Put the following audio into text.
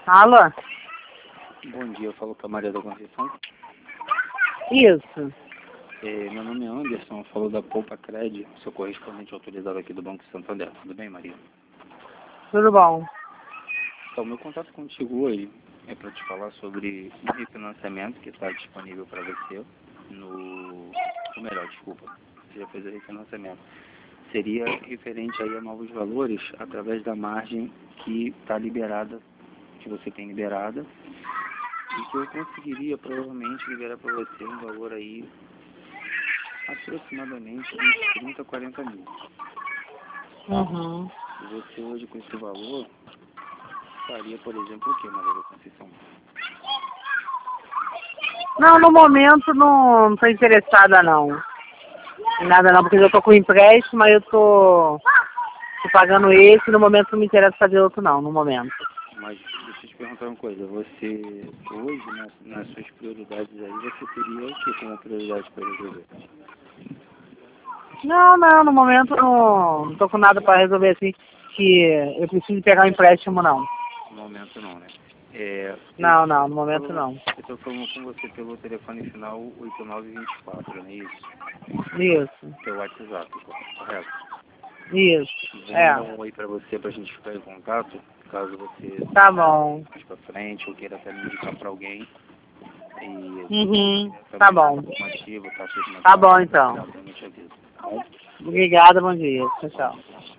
Alô? Bom dia, eu falo com a Maria da Conceição. Isso. Meu nome é Anderson, eu falo da Poupa Cred, sou correspondente autorizado aqui do Banco Santander. Tudo bem, Maria? Tudo bom? Então, meu contato contigo hoje é para te falar sobre um refinanciamento que está disponível para você ou melhor, desculpa, você já fez o refinanciamento. Seria referente aí a novos valores através da margem que está liberada, que você tem liberada, e que eu conseguiria provavelmente liberar para você um valor aí aproximadamente uns 30 a 40 mil. Uhum. Você hoje com esse valor faria, por exemplo, o que, Maria da Conceição? Não, no momento não tô interessada não. Em nada não, porque eu tô com empréstimo, mas eu tô pagando esse, no momento não me interessa fazer outro não, no momento. Mas deixa eu te perguntar uma coisa, você hoje, nas suas prioridades aí, você teria o que como prioridade para resolver? Não, no momento não tô com nada para resolver assim, que eu preciso pegar um empréstimo não. No momento não, né? Não, no momento não. Eu estou falando com você pelo telefone final 8924, não é isso? Isso, Teu WhatsApp, correto? isso, Vou mandar um oi para você para a gente ficar em contato, caso você Tá bom. mais para frente ou queira até me indicar para alguém. E Uhum, também tá bom. informativo, taxa de Tá bom então. eu te aviso, tá bom? Obrigada, bom dia. Tchau, tchau.